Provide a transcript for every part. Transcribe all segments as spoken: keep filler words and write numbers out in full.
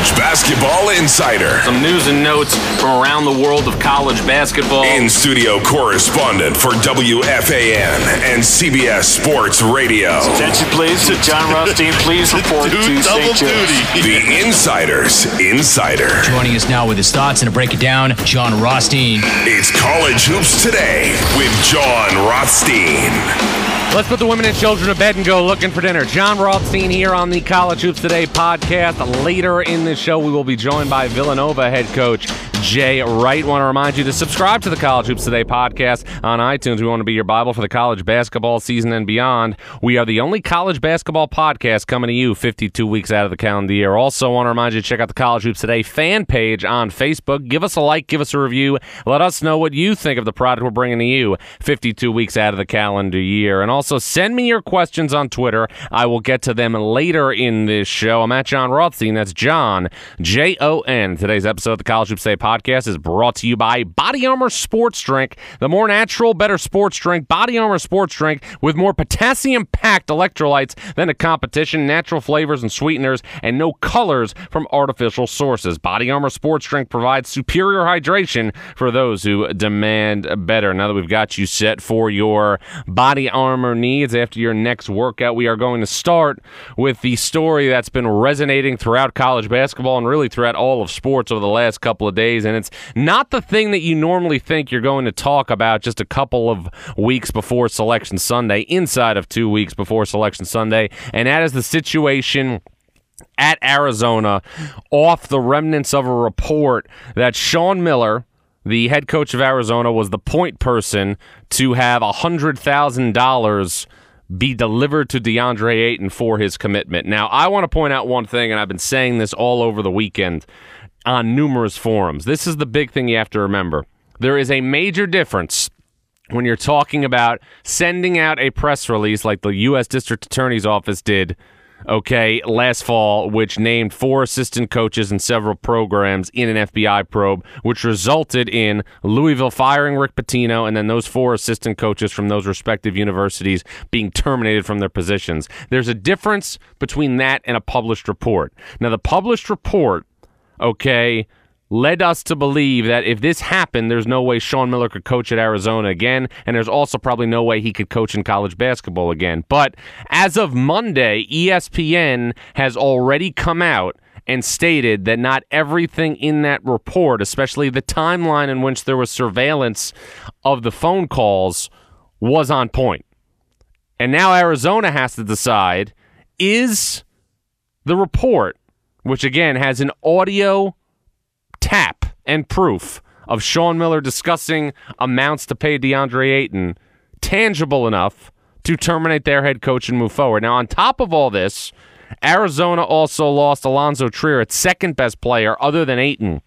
College Basketball Insider. Some news and notes from around the world of college basketball. In-studio correspondent for W F A N and C B S Sports Radio. Attention, please. John Rothstein, please report to Saint Joe's. The Insider's Insider. Joining us now with his thoughts and to break it down, John Rothstein. It's College Hoops Today with John Rothstein. Let's put the women and children to bed and go looking for dinner. John Rothstein here on the College Hoops Today podcast. Later in this show, we will be joined by Villanova head coach Jay Wright. Want to remind you to subscribe to the College Hoops Today podcast on iTunes. We want to be your Bible for the college basketball season and beyond. We are the only college basketball podcast coming to you fifty-two weeks out of the calendar year. Also want to remind you to check out the College Hoops Today fan page on Facebook. Give us a like, give us a review. Let us know what you think of the product we're bringing to you fifty-two weeks out of the calendar year. And also send me your questions on Twitter. I will get to them later in this show. I'm at John Rothstein. That's John, J O N. Today's episode of the College Hoops Today podcast is brought to you by Body Armor Sports Drink. The more natural, better sports drink. Body Armor Sports Drink with more potassium-packed electrolytes than the competition, natural flavors and sweeteners, and no colors from artificial sources. Body Armor Sports Drink provides superior hydration for those who demand better. Now that we've got you set for your body armor needs after your next workout, we are going to start with the story that's been resonating throughout college basketball and really throughout all of sports over the last couple of days. And it's not the thing that you normally think you're going to talk about just a couple of weeks before Selection Sunday, inside of two weeks before Selection Sunday, and that is the situation at Arizona off the remnants of a report that Sean Miller, the head coach of Arizona, was the point person to have one hundred thousand dollars be delivered to DeAndre Ayton for his commitment. Now, I want to point out one thing, and I've been saying this all over the weekend on numerous forums. This is the big thing you have to remember. There is a major difference when you're talking about sending out a press release like the U S District Attorney's Office did, okay, last fall, which named four assistant coaches in several programs in an F B I probe, which resulted in Louisville firing Rick Pitino and then those four assistant coaches from those respective universities being terminated from their positions. There's a difference between that and a published report. Now, the published report, okay, led us to believe that if this happened, there's no way Sean Miller could coach at Arizona again, and there's also probably no way he could coach in college basketball again. But as of Monday, E S P N has already come out and stated that not everything in that report, especially the timeline in which there was surveillance of the phone calls, was on point. And now Arizona has to decide, is the report, which again has an audio tap and proof of Sean Miller discussing amounts to pay DeAndre Ayton, tangible enough to terminate their head coach and move forward. Now, on top of all this, Arizona also lost Alonzo Trier, its second best player other than Ayton,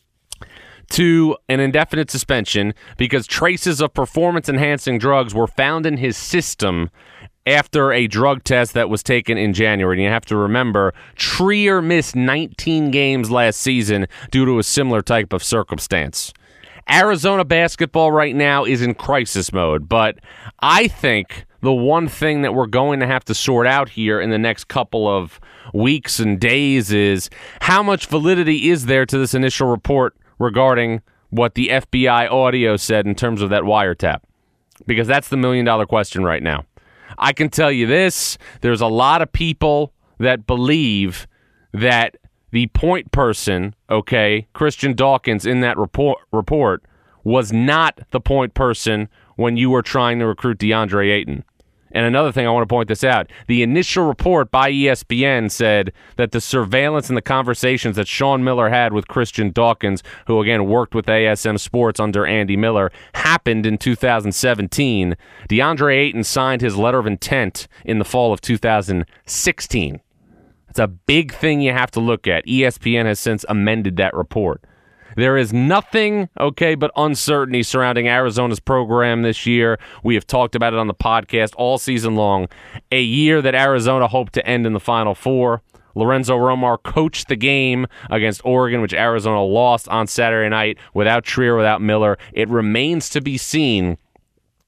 to an indefinite suspension because traces of performance-enhancing drugs were found in his system after a drug test that was taken in January. And you have to remember, Trier missed nineteen games last season due to a similar type of circumstance. Arizona basketball right now is in crisis mode, but I think the one thing that we're going to have to sort out here in the next couple of weeks and days is how much validity is there to this initial report regarding what the F B I audio said in terms of that wiretap? Because that's the million-dollar question right now. I can tell you this, there's a lot of people that believe that the point person, okay, Christian Dawkins in that report, report was not the point person when you were trying to recruit DeAndre Ayton. And another thing, I want to point this out. The initial report by E S P N said that the surveillance and the conversations that Sean Miller had with Christian Dawkins, who again worked with A S M Sports under Andy Miller, happened in two thousand seventeen. DeAndre Ayton signed his letter of intent in the fall of two thousand sixteen. It's a big thing you have to look at. E S P N has since amended that report. There is nothing, okay, but uncertainty surrounding Arizona's program this year. We have talked about it on the podcast all season long. A year that Arizona hoped to end in the Final Four. Lorenzo Romar coached the game against Oregon, which Arizona lost on Saturday night without Trier, without Miller. It remains to be seen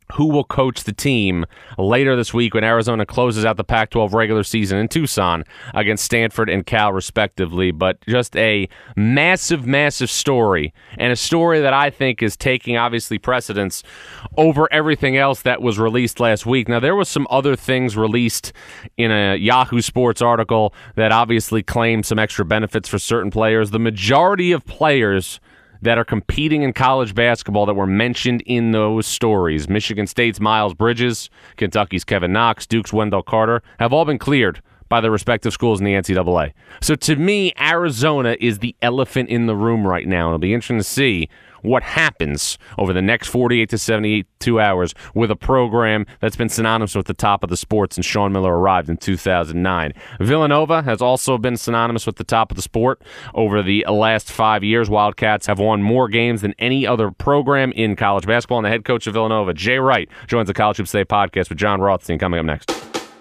who will coach the team later this week when Arizona closes out the Pac twelve regular season in Tucson against Stanford and Cal, respectively. But just a massive, massive story, and a story that I think is taking, obviously, precedence over everything else that was released last week. Now, there was some other things released in a Yahoo Sports article that obviously claimed some extra benefits for certain players. The majority of players that are competing in college basketball that were mentioned in those stories, Michigan State's Miles Bridges, Kentucky's Kevin Knox, Duke's Wendell Carter, have all been cleared by their respective schools in the N C double A. So to me, Arizona is the elephant in the room right now. It'll be interesting to see what happens over the next forty-eight to seventy-two hours with a program that's been synonymous with the top of the sport since Sean Miller arrived in two thousand nine. Villanova has also been synonymous with the top of the sport over the last five years. Wildcats have won more games than any other program in college basketball, and the head coach of Villanova, Jay Wright, joins the College Hoops Today podcast with John Rothstein coming up next.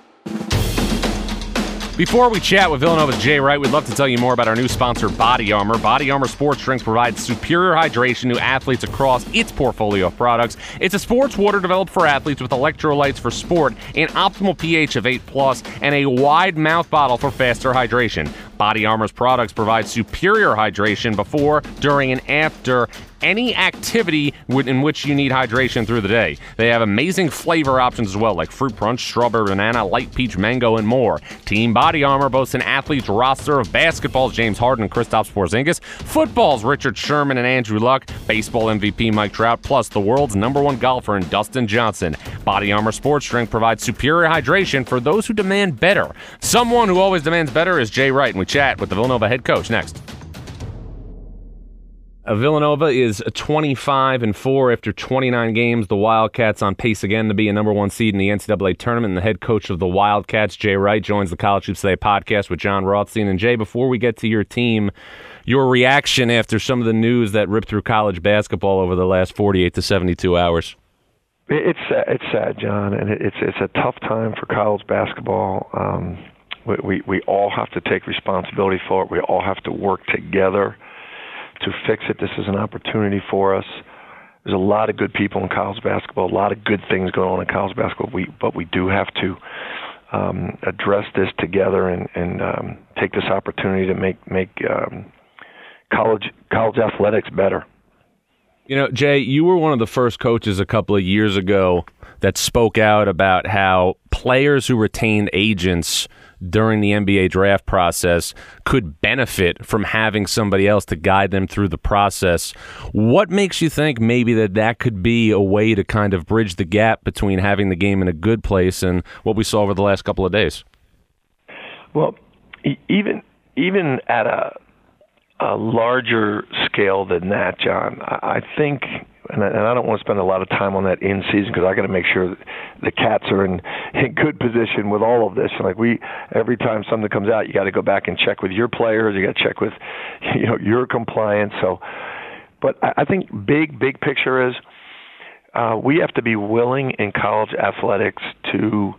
Before we chat with Villanova's Jay Wright, we'd love to tell you more about our new sponsor, Body Armor. Body Armor Sports Drink provides superior hydration to athletes across its portfolio of products. It's a sports water developed for athletes with electrolytes for sport, an optimal pH of eight plus, and a wide mouth bottle for faster hydration. Body Armor's products provide superior hydration before, during, and after any activity in which you need hydration through the day. They have amazing flavor options as well, like fruit punch, strawberry banana, light peach mango, and more. Team Body Armor boasts an athlete's roster of basketball's James Harden and Kristaps Porzingis, football's Richard Sherman and Andrew Luck, baseball M V P Mike Trout, plus the world's number one golfer in Dustin Johnson. Body Armor Sports Drink provides superior hydration for those who demand better. Someone who always demands better is Jay Wright, and we chat with the Villanova head coach next. Villanova is twenty-five and four after twenty-nine games. The Wildcats on pace again to be a number one seed in the N C double A tournament. And the head coach of the Wildcats, Jay Wright, joins the College Hoops Today podcast with John Rothstein. And Jay, before we get to your team, your reaction after some of the news that ripped through college basketball over the last forty-eight to seventy-two hours. It's it's sad, John, and it's it's a tough time for college basketball. Um, we, we we all have to take responsibility for it. We all have to work together to fix it. This is an opportunity for us. There's a lot of good people in college basketball, a lot of good things going on in college basketball, we, but we do have to um, address this together and, and um, take this opportunity to make make um, college college athletics better. You know, Jay, you were one of the first coaches a couple of years ago that spoke out about how players who retained agents during the N B A draft process could benefit from having somebody else to guide them through the process. What makes you think maybe that that could be a way to kind of bridge the gap between having the game in a good place and what we saw over the last couple of days? Well, even even at a a larger scale than that, John, I think, and I don't want to spend a lot of time on that in season because I got to make sure that the Cats are in, in good position with all of this. Like we, every time something comes out, you got to go back and check with your players. You got to check with, you know, your compliance. So, but I think big, big picture is uh, we have to be willing in college athletics to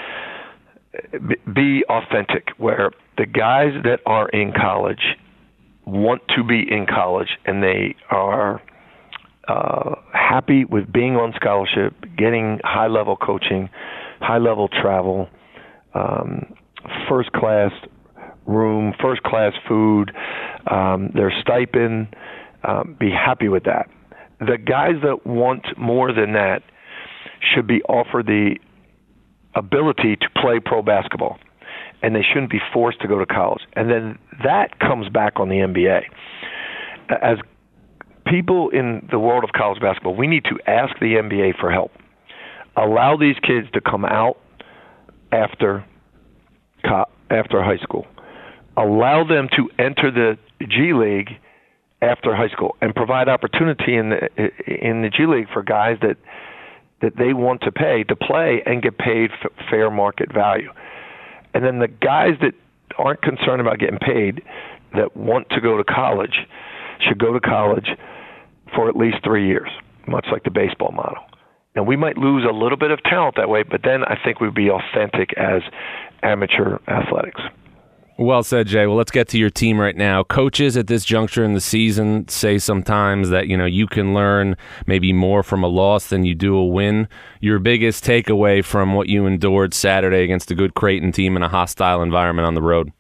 be authentic, where the guys that are in college want to be in college and they are uh, happy with being on scholarship, getting high-level coaching, high-level travel, um, first-class room, first-class food, um, their stipend, um, be happy with that. The guys that want more than that should be offered the ability to play pro basketball, and they shouldn't be forced to go to college. And then that comes back on the N B A. As people in the world of college basketball, we need to ask the N B A for help. Allow these kids to come out after after high school. Allow them to enter the G League after high school and provide opportunity in the in the G League for guys that that they want to pay to play and get paid f- fair market value. And then the guys that aren't concerned about getting paid, that want to go to college, should go to college for at least three years, much like the baseball model. And we might lose a little bit of talent that way, but then I think we'd be authentic as amateur athletics. Well said, Jay. Well, let's get to your team right now. Coaches at this juncture in the season say sometimes that, you know, you can learn maybe more from a loss than you do a win. Your biggest takeaway from what you endured Saturday against a good Creighton team in a hostile environment on the road?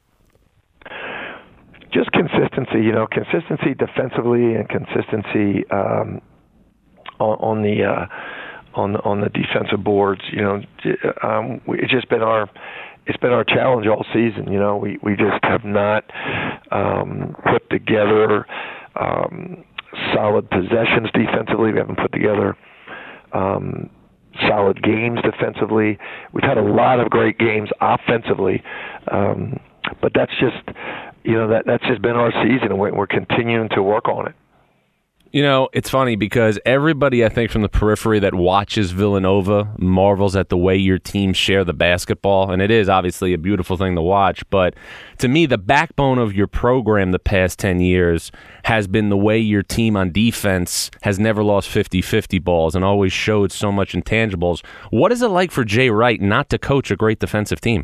Just consistency, you know, consistency defensively and consistency um, on, on the uh, on on the defensive boards. You know, um, it's just been our it's been our challenge all season. You know, we we just have not um, put together um, solid possessions defensively. We haven't put together um, solid games defensively. We've had a lot of great games offensively, um, but that's just you know that that's just been our season, and we're, we're continuing to work on it. You know, it's funny because everybody, I think, from the periphery that watches Villanova marvels at the way your teams share the basketball, and it is obviously a beautiful thing to watch. But to me, the backbone of your program the past ten years has been the way your team on defense has never lost fifty-fifty balls and always showed so much intangibles. What is it like for Jay Wright not to coach a great defensive team?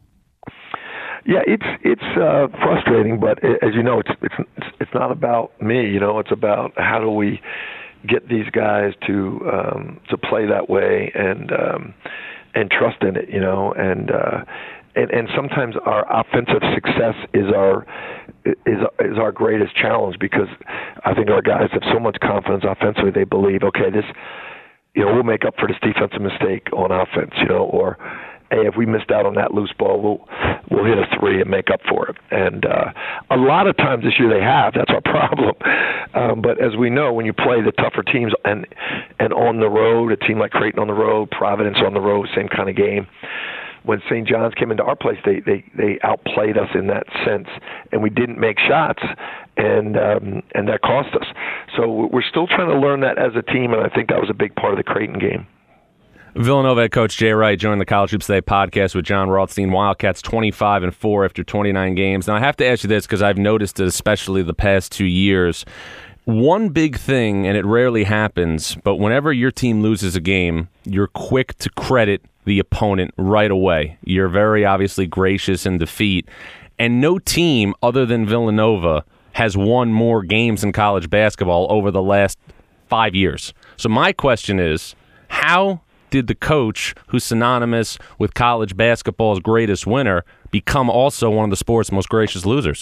Yeah, it's it's uh, frustrating, but as you know, it's it's it's not about me. You know, it's about how do we get these guys to um, to play that way and um, and trust in it. You know, and uh, and and sometimes our offensive success is our is is our greatest challenge because I think our guys have so much confidence offensively. They believe, okay, this, you know, we'll make up for this defensive mistake on offense. You know, or hey, if we missed out on that loose ball, we'll we'll hit a three and make up for it. And uh, a lot of times this year they have. That's our problem. Um, but as we know, when you play the tougher teams and and on the road, a team like Creighton on the road, Providence on the road, same kind of game. When Saint John's came into our place, they they they outplayed us in that sense, and we didn't make shots, and um, and that cost us. So we're still trying to learn that as a team, and I think that was a big part of the Creighton game. Villanova head coach Jay Wright joined the College Hoops Today podcast with John Rothstein. Wildcats twenty-five and four after twenty-nine games. Now, I have to ask you this because I've noticed it, especially the past two years. One big thing, and it rarely happens, but whenever your team loses a game, you're quick to credit the opponent right away. You're very obviously gracious in defeat. And no team other than Villanova has won more games in college basketball over the last five years. So my question is, how did the coach, who's synonymous with college basketball's greatest winner, become also one of the sport's most gracious losers?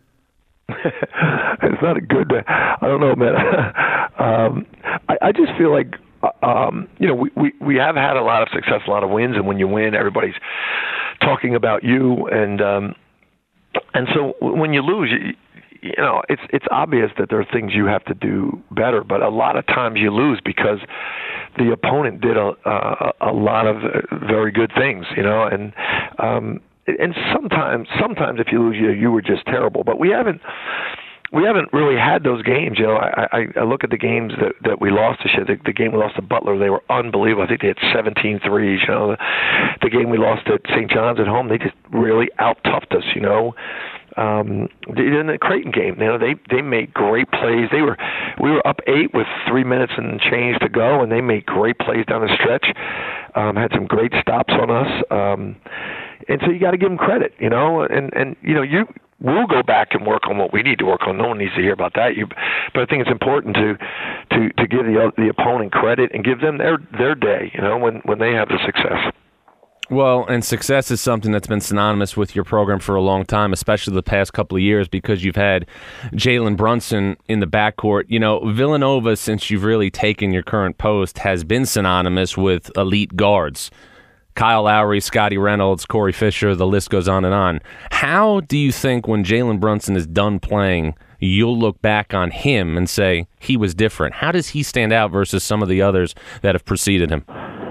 It's not a good, I don't know, man. um, I, I just feel like, um, you know, we, we, we have had a lot of success, a lot of wins, and when you win, everybody's talking about you. And um, and so when you lose, you, you know, it's it's obvious that there are things you have to do better, but a lot of times you lose because the opponent did a a, a lot of very good things, you know, and um, and sometimes sometimes if you lose, you you were just terrible. But we haven't we haven't really had those games, you know. I, I, I look at the games that, that we lost this year. The, the game we lost to Butler, they were unbelievable. I think they had seventeen threes, you know. The, the game we lost at Saint John's at home, they just really out-toughed us, you know. Um, in the Creighton game, you know, they they made great plays. They were we were up eight with three minutes and change to go, and they made great plays down the stretch. Um, had some great stops on us, um, and so you got to give them credit, you know. And and you know you we'll go back and work on what we need to work on. No one needs to hear about that. You, but I think it's important to to to give the the opponent credit and give them their their day, you know, when when they have the success. Well, and success is something that's been synonymous with your program for a long time, especially the past couple of years, because you've had Jalen Brunson in the backcourt. You know, Villanova, since you've really taken your current post, has been synonymous with elite guards. Kyle Lowry, Scotty Reynolds, Corey Fisher, the list goes on and on. How do you think when Jalen Brunson is done playing, you'll look back on him and say he was different? How does he stand out versus some of the others that have preceded him?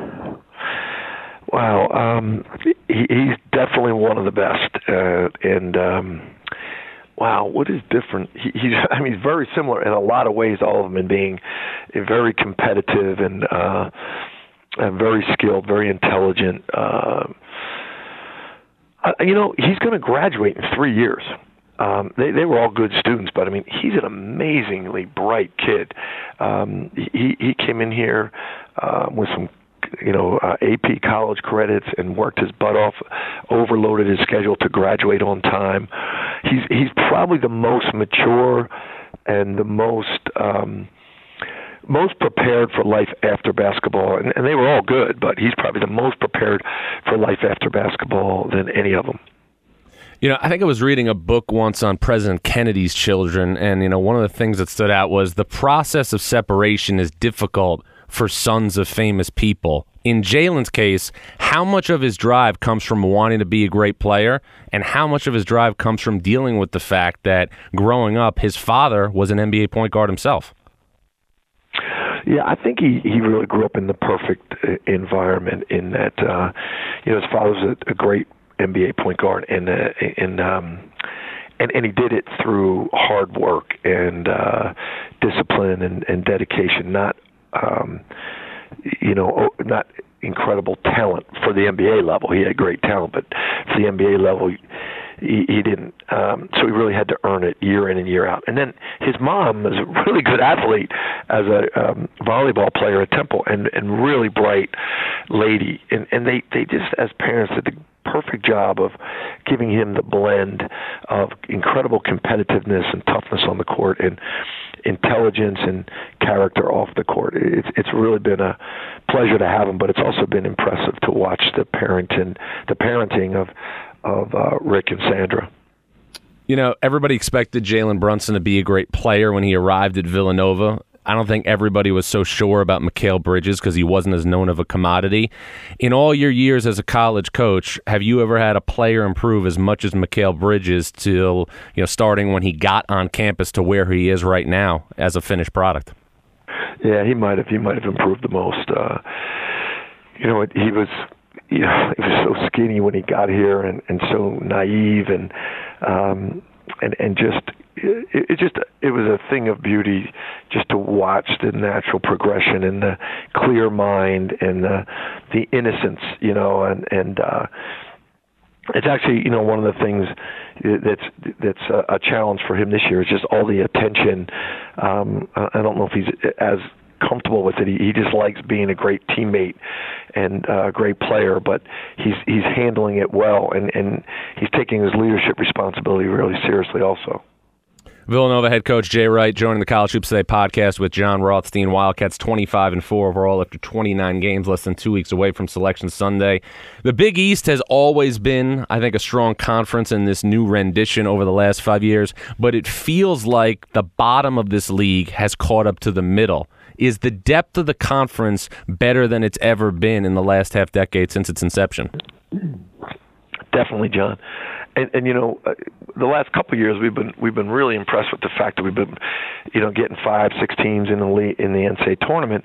Wow, um, he, he's definitely one of the best, uh, and um, wow, what is different? He, he's, I mean, he's very similar in a lot of ways, all of them, in being very competitive and, uh, and very skilled, very intelligent. Uh, you know, he's going to graduate in three years. Um, they, they were all good students, but I mean, he's an amazingly bright kid. Um, he, he came in here uh, with some you know, uh, A P college credits and worked his butt off, overloaded his schedule to graduate on time. He's he's probably the most mature and the most um, most prepared for life after basketball. And, and they were all good, but he's probably the most prepared for life after basketball than any of them. You know, I think I was reading a book once on President Kennedy's children, and, you know, one of the things that stood out was the process of separation is difficult for sons of famous people. In Jalen's case, how much of his drive comes from wanting to be a great player, and how much of his drive comes from dealing with the fact that growing up, his father was an N B A point guard himself? Yeah, I think he, he really grew up in the perfect environment in that, uh, you know, his father was a, a great N B A point guard, and uh, and um, and and he did it through hard work and uh, discipline and, and dedication. Not, um, you know, not incredible talent for the N B A level. He had great talent, but for the N B A level, he, he didn't. Um, so he really had to earn it year in and year out. And then his mom was a really good athlete as a um, volleyball player at Temple, and and really bright lady. And and they they just, as parents, did the perfect job of giving him the blend of incredible competitiveness and toughness on the court and intelligence and character off the court. It's it's really been a pleasure to have him, but it's also been impressive to watch the parenting the parenting of of uh, Rick and Sandra. You know, everybody expected Jalen Brunson to be a great player when he arrived at Villanova. I don't think everybody was so sure about Mikal Bridges because he wasn't as known of a commodity. In all your years as a college coach, have you ever had a player improve as much as Mikal Bridges till, you know, starting when he got on campus to where he is right now as a finished product? Yeah, he might have. He might have improved the most. Uh, you know, he was, you know, he was so skinny when he got here, and, and so naive, and um, and and just. It, it just it was a thing of beauty just to watch the natural progression and the clear mind and the the innocence, you know, and and uh, it's actually, you know, one of the things that's that's a, a challenge for him this year is just all the attention. Um, I don't know if he's as comfortable with it. He, he just likes being a great teammate and a great player, but he's he's handling it well, and, and he's taking his leadership responsibility really seriously also. Villanova head coach Jay Wright joining the College Hoops Today podcast with John Rothstein. Wildcats twenty-five and four overall after twenty-nine games, less than two weeks away from Selection Sunday. The Big East has always been, I think, a strong conference in this new rendition over the last five years, but it feels like the bottom of this league has caught up to the middle. Is the depth of the conference better than it's ever been in the last half decade since its inception? Definitely, John. And, and you know, uh, the last couple of years we've been we've been really impressed with the fact that we've been, you know, getting five, six teams in the league, in the N C A A tournament,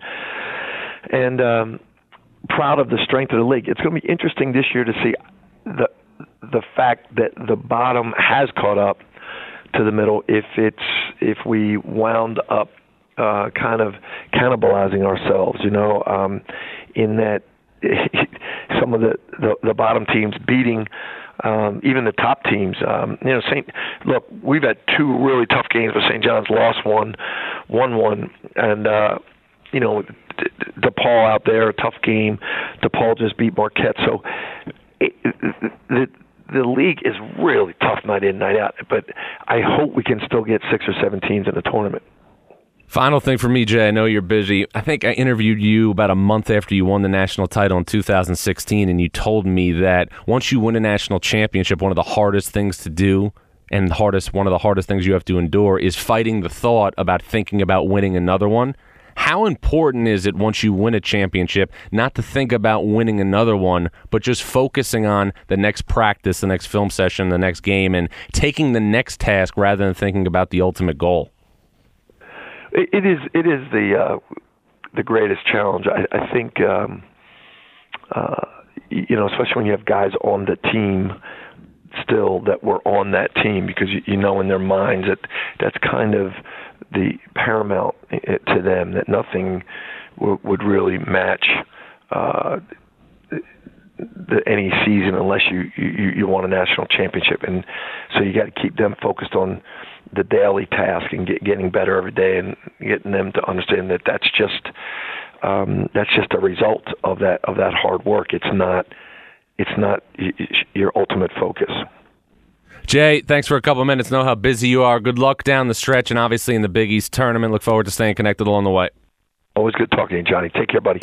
and um, proud of the strength of the league. It's going to be interesting this year to see the the fact that the bottom has caught up to the middle. If it's if we wound up uh, kind of cannibalizing ourselves, you know, um, in that some of the, the the bottom teams beating. Um, even the top teams, um, you know, Saint. Look, we've had two really tough games, but Saint John's lost one, won one, and uh, you know, DePaul out there, a tough game. DePaul just beat Marquette, so it, the the league is really tough night in, night out. But I hope we can still get six or seven teams in the tournament. Final thing for me, Jay, I know you're busy. I think I interviewed you about a month after you won the national title in two thousand sixteen, and you told me that once you win a national championship, one of the hardest things to do and the hardest, one of the hardest things you have to endure is fighting the thought about thinking about winning another one. How important is it once you win a championship not to think about winning another one, but just focusing on the next practice, the next film session, the next game, and taking the next task rather than thinking about the ultimate goal? It is it is the uh, the greatest challenge. I, I think um, uh, you know, especially when you have guys on the team still that were on that team, because you, you know in their minds that that's kind of the paramount to them, that nothing w- would really match uh, the, any season unless you, you you won a national championship, and so you got to keep them focused on the daily task and get, getting better every day, and getting them to understand that that's just um, that's just a result of that of that hard work. It's not it's not your ultimate focus. Jay, thanks for a couple of minutes. Know how busy you are. Good luck down the stretch and obviously in the Big East tournament. Look forward to staying connected along the way. Always good talking to you, Johnny. Take care, buddy.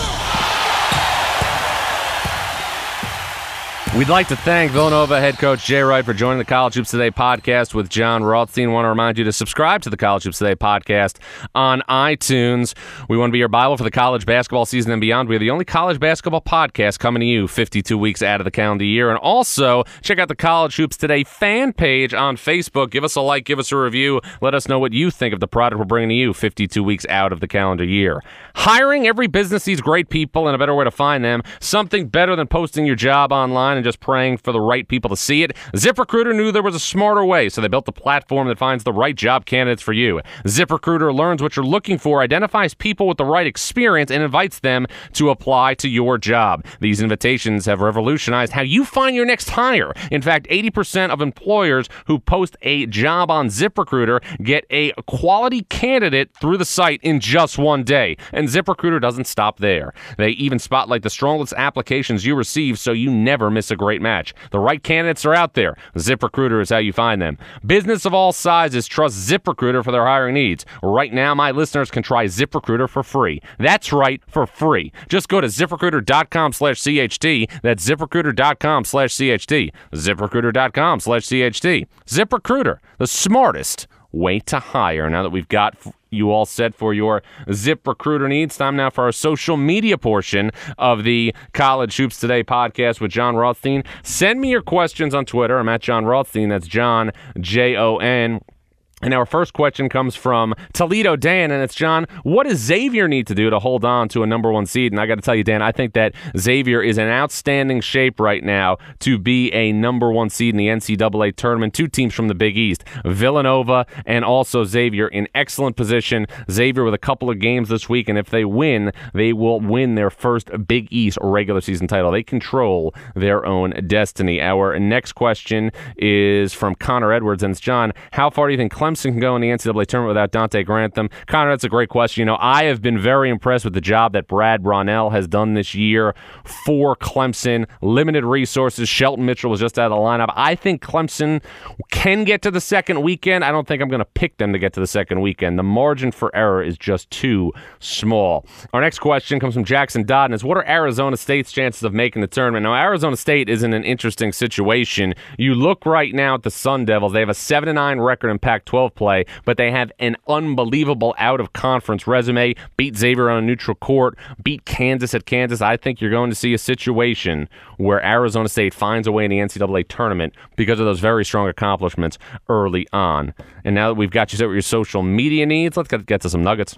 We'd like to thank Villanova head coach Jay Wright for joining the College Hoops Today podcast with John Rothstein. Want to remind you to subscribe to the College Hoops Today podcast on iTunes. We want to be your Bible for the college basketball season and beyond. We are the only college basketball podcast coming to you fifty-two weeks out of the calendar year. And also, check out the College Hoops Today fan page on Facebook. Give us a like, give us a review. Let us know what you think of the product we're bringing to you fifty-two weeks out of the calendar year. Hiring, every business needs great people and a better way to find them. Something better than posting your job online and just praying for the right people to see it. ZipRecruiter knew there was a smarter way, so they built a platform that finds the right job candidates for you. ZipRecruiter learns what you're looking for, identifies people with the right experience, and invites them to apply to your job. These invitations have revolutionized how you find your next hire. In fact, eighty percent of employers who post a job on ZipRecruiter get a quality candidate through the site in just one day. And ZipRecruiter doesn't stop there. They even spotlight the strongest applications you receive so you never miss a great match. The right candidates are out there. ZipRecruiter is how you find them. Business of all sizes trust ZipRecruiter for their hiring needs. Right now, my listeners can try ZipRecruiter for free. That's right, for free. Just go to ZipRecruiter.com slash CHT. That's ZipRecruiter.com slash CHT. ZipRecruiter.com slash CHT. ZipRecruiter, the smartest way to hire. Now that we've got you all set for your ZipRecruiter needs, time now for our social media portion of the College Hoops Today podcast with John Rothstein. Send me your questions on Twitter. I'm at John Rothstein. That's John, J O N. And our first question comes from Toledo Dan, and it's, John, what does Xavier need to do to hold on to a number one seed? And I got to tell you, Dan, I think that Xavier is in outstanding shape right now to be a number one seed in the N C double A tournament. Two teams from the Big East, Villanova and also Xavier, in excellent position. Xavier with a couple of games this week, and if they win, they will win their first Big East regular season title. They control their own destiny. Our next question is from Connor Edwards, and it's, John, how far do you think Clemson can go in the N C double A tournament without Dante Grantham? Connor, that's a great question. You know, I have been very impressed with the job that Brad Brownell has done this year for Clemson. Limited resources. Shelton Mitchell was just out of the lineup. I think Clemson can get to the second weekend. I don't think I'm going to pick them to get to the second weekend. The margin for error is just too small. Our next question comes from Jackson Dodd, and is, what are Arizona State's chances of making the tournament? Now, Arizona State is in an interesting situation. You look right now at the Sun Devils. They have a seven and nine record in Pac twelve play, but they have an unbelievable out-of-conference resume. Beat Xavier on a neutral court, beat Kansas at Kansas. I think you're going to see a situation where Arizona State finds a way in the N C double A tournament because of those very strong accomplishments early on. And now that we've got you set with your social media needs, let's get, get to some nuggets.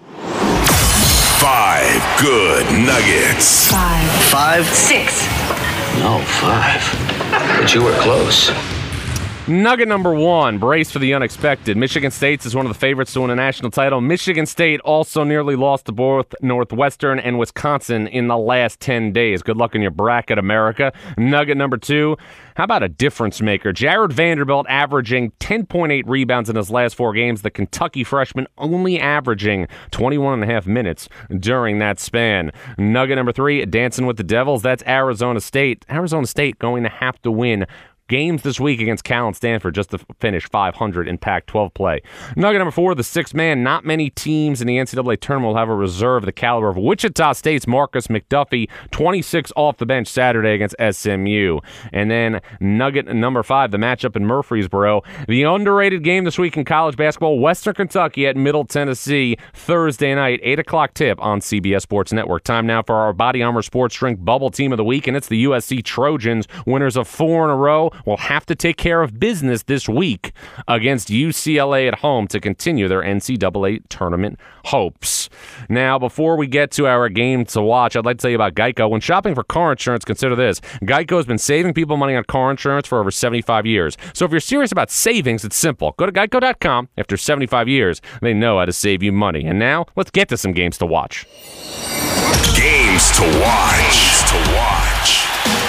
Five good nuggets. Five. Five? Six. No, five. But you were close. Nugget number one, brace for the unexpected. Michigan State is one of the favorites to win a national title. Michigan State also nearly lost to both Northwestern and Wisconsin in the last ten days. Good luck in your bracket, America. Nugget number two, how about a difference maker? Jared Vanderbilt averaging ten point eight rebounds in his last four games. The Kentucky freshman only averaging twenty-one and a half minutes during that span. Nugget number three, dancing with the Devils. That's Arizona State. Arizona State going to have to win games this week against Cal and Stanford just to finish five hundred in Pac twelve play. Nugget number four, the sixth man. Not many teams in the N C double A tournament will have a reserve the caliber of Wichita State's Marcus McDuffie, twenty-six off the bench Saturday against S M U. And then nugget number five, the matchup in Murfreesboro. The underrated game this week in college basketball, Western Kentucky at Middle Tennessee, Thursday night, eight o'clock tip on C B S Sports Network. Time now for our Body Armor Sports Drink Bubble Team of the Week, and it's the U S C Trojans, winners of four in a row, will have to take care of business this week against U C L A at home to continue their N C double A tournament hopes. Now, before we get to our game to watch, I'd like to tell you about Geico. When shopping for car insurance, consider this. Geico has been saving people money on car insurance for over seventy-five years. So if you're serious about savings, it's simple. Go to geico dot com. After seventy-five years, they know how to save you money. And now, let's get to some games to watch. Games to watch. Games to watch.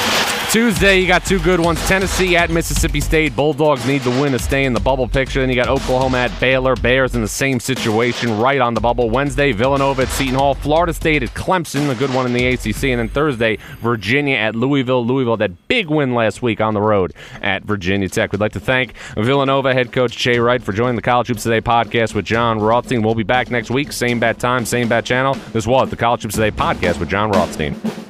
Tuesday, you got two good ones. Tennessee at Mississippi State. Bulldogs need the win to stay in the bubble picture. Then you got Oklahoma at Baylor. Bears in the same situation, right on the bubble. Wednesday, Villanova at Seton Hall. Florida State at Clemson, a good one in the A C C. And then Thursday, Virginia at Louisville. Louisville, that big win last week on the road at Virginia Tech. We'd like to thank Villanova head coach Jay Wright for joining the College Hoops Today podcast with John Rothstein. We'll be back next week, same bat time, same bat channel. This was the College Hoops Today podcast with John Rothstein.